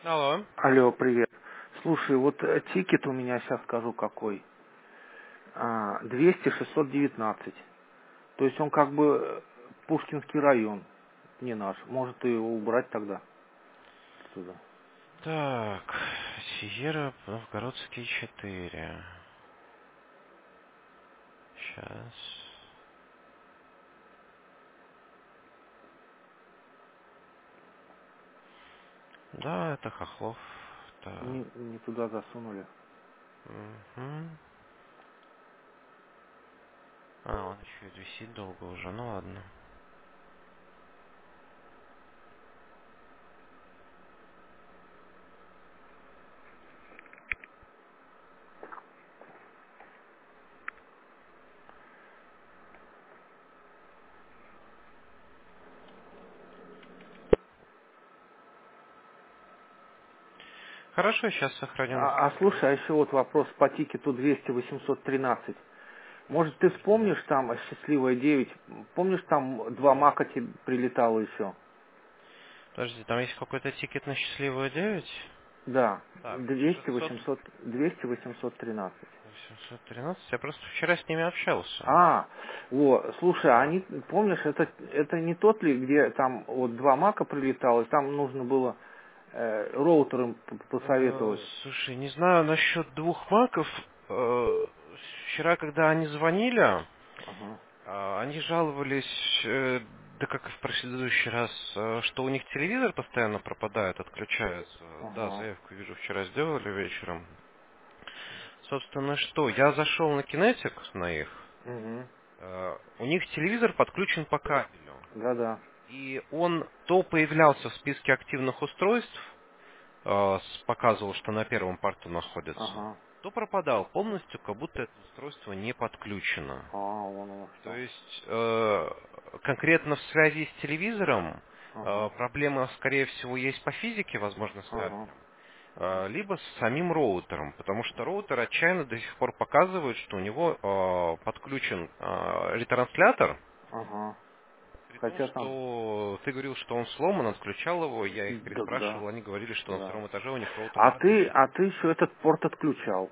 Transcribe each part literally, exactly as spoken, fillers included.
Алло. Алло, привет. Слушай, вот э, тикет у меня сейчас скажу какой. А, двести шестьсот девятнадцать. То есть он как бы э, Пушкинский район, не наш. Может его убрать тогда туда. Так, Сиера, Новгородский четыре. Сейчас. Да, это Хохлов. Так. Не, не туда засунули. Мгм. А, он еще и висит долго уже, ну ладно. Хорошо, сейчас сохраню на А, а всякий слушай, а случай. еще вот вопрос по тикету двести восемьсот тринадцать. Может, ты Мгм. вспомнишь там а, счастливая девять? Помнишь, там два мака тебе прилетало еще? Подожди, там есть какой-то тикет на счастливую девять? Да, Так, двести шестьсот восемьсот двести восемьсот тринадцать. восемьсот тринадцать. Я просто вчера с ними общался. А, вот, слушай, а Да. они, помнишь, это, это не тот ли, где там вот два мака прилетало, и там нужно было э, роутером п- Э, посоветовать? слушай, не знаю насчет двух маков. Э, вчера, когда они звонили, Ага, э, они жаловались, э, да как и в предыдущий раз, э, что у них телевизор постоянно пропадает, отключается. Да, ага, заявку, вижу, вчера сделали вечером. Собственно, что, я зашел на Кинетик, на их. угу, Э, у них телевизор подключен по кабелю. да-да, И он то появлялся в списке активных устройств, э, с- показывал, что на первом порту находится, ага, то пропадал полностью, как будто это устройство не подключено. а, вон оно То что, есть э, конкретно в связи с телевизором э, ага, проблема, скорее всего, есть по физике, возможно, с ага, кабелем, ага, э, либо с самим роутером, потому что роутер отчаянно до сих пор показывает, что у него э, подключен э, ретранслятор, ага, при том, хотя там, что ты говорил, что он сломан, отключал его, я их да, да, переспрашивал, они говорили, что на да. втором этаже у них роутер А ты, работает. а ты еще этот порт отключал?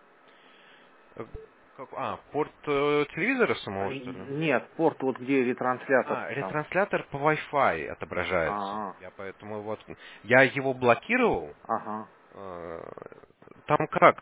Э, как- а, порт э, телевизора А, самого, и- что ли? Нет, порт вот где ретранслятор А, там. ретранслятор по Wi-Fi отображается. А, Я поэтому вот... Я его блокировал. ага, Э, Там как?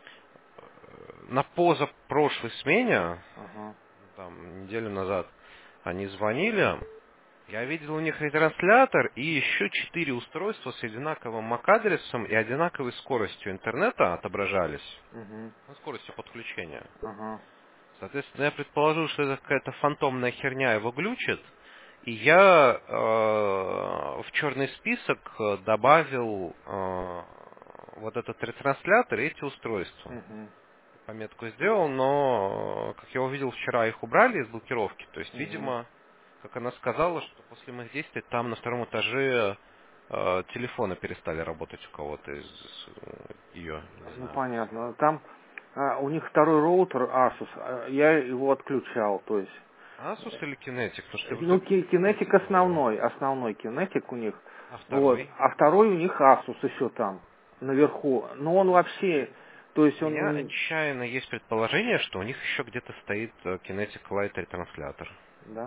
Э, На позапрошлой смене, ага, там, неделю назад, они звонили. Я видел у них ретранслятор и еще четыре устройства с одинаковым эм эй ди-адресом и одинаковой скоростью интернета отображались. угу, Ну, скоростью подключения. ага. Соответственно, я предположил, что это какая-то фантомная херня его глючит, и я э, в черный список э, добавил э, вот этот ретранслятор и эти устройства. Мгм. Пометку сделал, но, э, как я увидел, вчера их убрали из блокировки. То есть, Мгм. видимо, как она сказала, что после моих действий там на втором этаже э, телефоны перестали работать у кого-то из э, ее, не Ну знаю. понятно. Там а, у них второй роутер Asus, а, я его отключал, то есть. Asus или Kinetic? Потому что э, я вроде Ну, про ки- Kinetic Kinetic говорил. основной, основной Kinetic у них. А Вот. второй? А второй у них Asus еще там, наверху. Но он вообще, то есть У меня он, отчаянно есть предположение, что у них еще где-то стоит э, Kinetic Lite ретранслятор. да.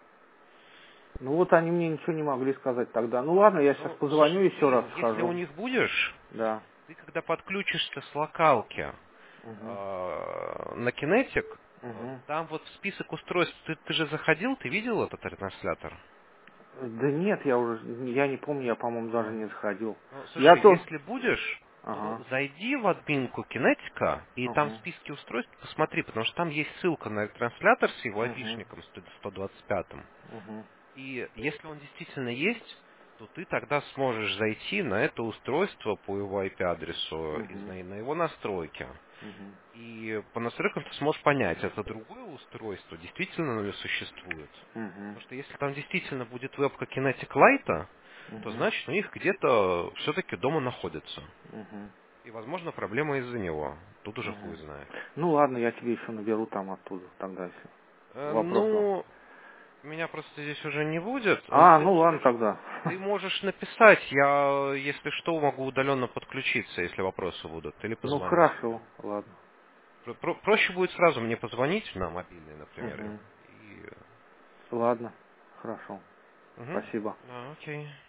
Ну вот они мне ничего не могли сказать тогда. Ну ладно, я сейчас Ну, позвоню слушай, еще раз ты, если у схожу. них будешь, Да. ты когда подключишься с локалки Угу. э, на Kinetic, э, Угу. там вот в список устройств, ты, ты же заходил, ты видел этот ретранслятор? Да нет, я уже, я не помню, я, по-моему, даже А. не заходил. Ну, Я слушай, то... если будешь, то Ага, зайди в админку Кинетика и там в ага, списке устройств посмотри, потому что там есть ссылка на ретранслятор с его угу, айпишником сто двадцать пять. угу, И если он действительно есть, то ты тогда сможешь зайти на это устройство по его ай пи-адресу и угу, на на его настройки. угу, И по настройкам ты сможешь понять, это другое устройство действительно ли существует. угу, Потому что если там действительно будет вебка Kinetic Lite, то угу, значит у них где-то все-таки дома находится. угу, И, возможно, проблема из-за него. Тут уже хуй угу. знает. Ну ладно, я тебе еще наберу там оттуда, тогда все. Э, Вопросов. ну, меня просто здесь уже не будет. А, Ты ну ладно можешь, тогда. ты можешь написать, я, если что, могу удаленно подключиться, если вопросы будут, или Ну позвонить. хорошо, ладно. Про- про- проще будет сразу мне позвонить на мобильный, например. Угу. И... Ладно, хорошо. Угу. Спасибо. А, окей.